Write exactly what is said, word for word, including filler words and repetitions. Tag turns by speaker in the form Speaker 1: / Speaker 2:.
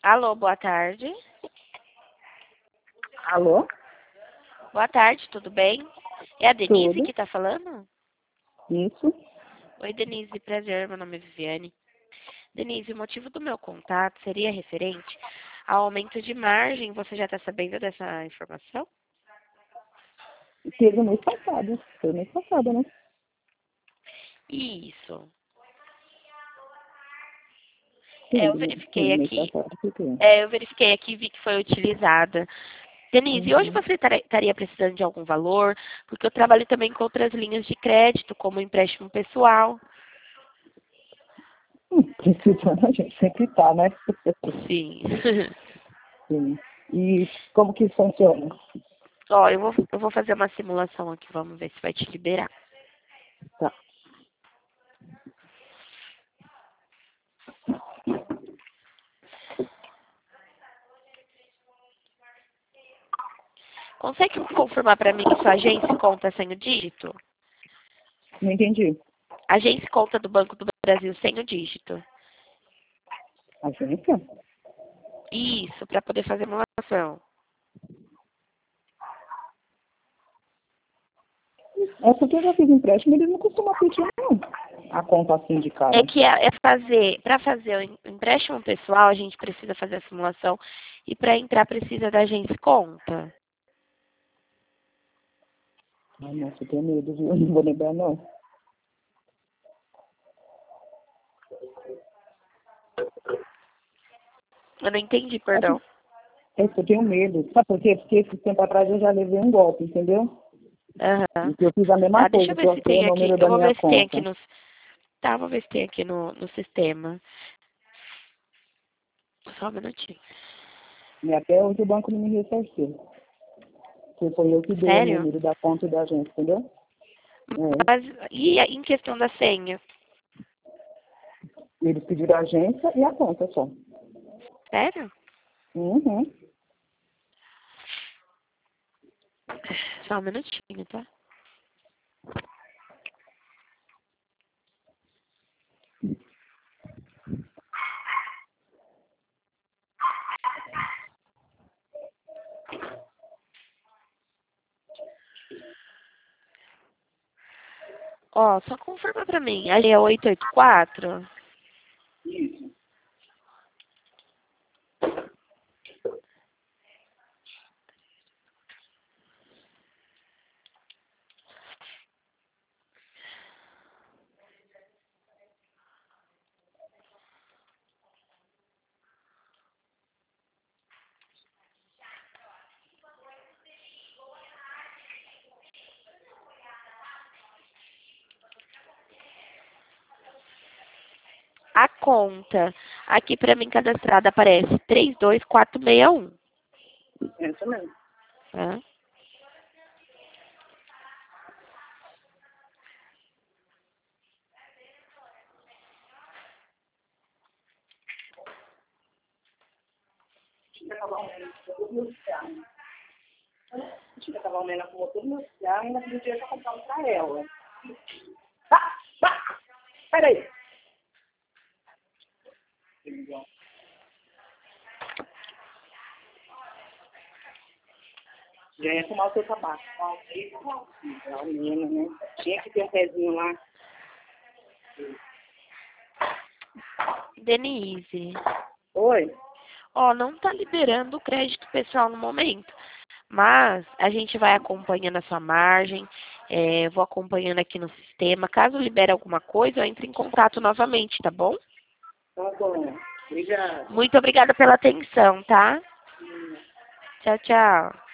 Speaker 1: Alô, boa tarde.
Speaker 2: Alô?
Speaker 1: Boa tarde, tudo bem? É a Denise
Speaker 2: Tudo.
Speaker 1: que está falando?
Speaker 2: Isso.
Speaker 1: Oi, Denise, prazer, meu nome é Viviane. Denise, o motivo do meu contato seria referente ao aumento de margem. Você já está sabendo dessa informação?
Speaker 2: Teve no mês passado. Foi no mês passado, né?
Speaker 1: Isso.
Speaker 2: Sim,
Speaker 1: É, eu
Speaker 2: no
Speaker 1: verifiquei
Speaker 2: no mês
Speaker 1: aqui.
Speaker 2: passado que tem.
Speaker 1: É, eu verifiquei aqui e vi que foi utilizada. Denise, hoje
Speaker 2: Uhum.
Speaker 1: você tar- estaria precisando de algum valor? Porque eu trabalho também com outras linhas de crédito, como empréstimo pessoal.
Speaker 2: Hum, precisando, a gente sempre tá, né?
Speaker 1: Sim.
Speaker 2: Sim. E como que funciona?
Speaker 1: Ó, eu vou, eu vou fazer uma simulação aqui, vamos ver se vai te liberar.
Speaker 2: Tá.
Speaker 1: Consegue confirmar para mim sua agência e conta sem o dígito?
Speaker 2: Não entendi.
Speaker 1: Agência e conta do Banco do Brasil sem o dígito.
Speaker 2: Agência?
Speaker 1: Isso, para poder fazer a simulação.
Speaker 2: É porque eu já fiz empréstimo, eles não costumam pedir, não. A conta assim de
Speaker 1: É
Speaker 2: cara.
Speaker 1: que é é fazer, para fazer o em- empréstimo pessoal, a gente precisa fazer a simulação e para entrar precisa da agência e conta.
Speaker 2: Ai, nossa, eu tenho medo, viu? Eu não vou lembrar, não.
Speaker 1: Eu não entendi,
Speaker 2: É que
Speaker 1: perdão.
Speaker 2: é que eu tenho medo. Sabe por quê? Porque esse tempo atrás eu já levei um golpe, entendeu?
Speaker 1: Aham.
Speaker 2: E que eu fiz a mesma
Speaker 1: Tá, deixa
Speaker 2: coisa,
Speaker 1: eu
Speaker 2: que
Speaker 1: ver
Speaker 2: eu
Speaker 1: se
Speaker 2: sei o
Speaker 1: tem aqui.
Speaker 2: número
Speaker 1: Eu
Speaker 2: da
Speaker 1: vou
Speaker 2: minha
Speaker 1: ver se tem aqui
Speaker 2: conta.
Speaker 1: no. Tá, vou ver se tem aqui no, no sistema. Só um minutinho.
Speaker 2: E até hoje o banco não me ressarceu. Que foi eu que dei o
Speaker 1: Sério?
Speaker 2: número da conta da gente, entendeu? É.
Speaker 1: Mas e a- em questão da senha?
Speaker 2: Eles pediram a agência e a conta só.
Speaker 1: Sério?
Speaker 2: Uhum.
Speaker 1: Só um minutinho, tá? Ó, só confirma pra mim. Ali é oito oito quatro?
Speaker 2: Isso.
Speaker 1: A conta aqui pra mim cadastrada aparece três dois quatro seis um.
Speaker 2: Essa mesmo.
Speaker 1: Tá?
Speaker 2: Tinha que acabar o menino com todo meu carro. Tinha que acabar o menino com todo meu carro e ainda pediu dinheiro pra comprar um pra ela. Ah! Ah! Peraí. Já ia fumar o seu tabaco. A menina, né? Tinha que ter um pezinho lá.
Speaker 1: Denise.
Speaker 2: Oi?
Speaker 1: Ó, não tá liberando o crédito pessoal no momento. Mas a gente vai acompanhando a sua margem. É, vou acompanhando aqui no sistema. Caso libere alguma coisa, eu entre em contato novamente, tá bom?
Speaker 2: Tá bom. Obrigada.
Speaker 1: Muito obrigada pela atenção, tá? Tchau, tchau.